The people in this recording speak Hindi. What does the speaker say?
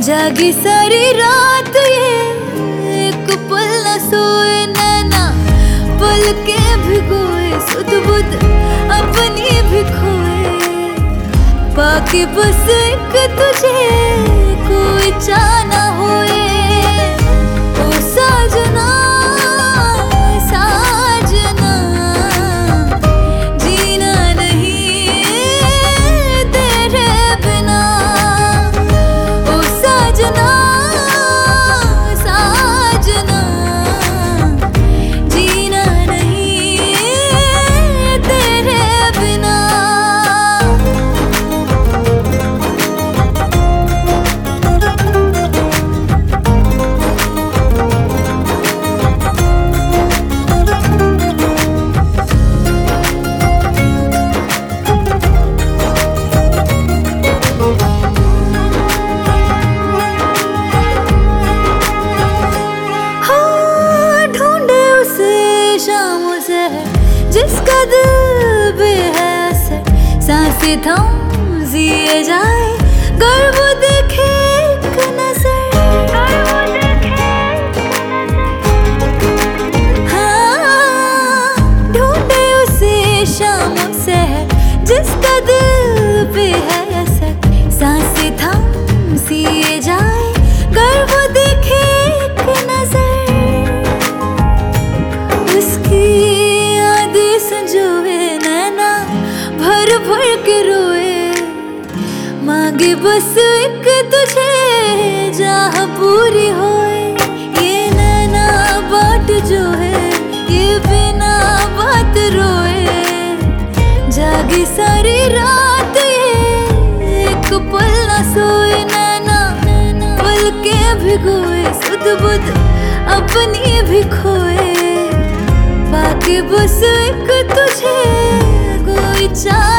जागी सारी रात ये एक पल न सोए नैना, पल के भिगोए सुध बुध अपनी भी खोए। बाकी बस एक तुझे कोई चाह ना होए। ओ साजना साजना जीना नहीं तेरे बिना। ओ साजना साजना जीना नहीं तेरे बिना। जिसका दिल भी है असर, सांसें थम जिए जाए गर वो देखे एक नजर। हाँ ढूंढे उसे शामों से है जिसका दिल भी है असर, सांसें थम जिए जाए गर वो देखे एक नजर। उसकी संजोए नैना भर भर के रोए, मांगे बस एक तुझे जहाँ पूरी होए। ये नैना बाट जो है ये बिना बात रोए। जागी सारी रात ये एक पल न सोए नैना, पल के भिगोए सुध बुध अपनी भी खोए। बाकी बस एक तुझे कोई चाह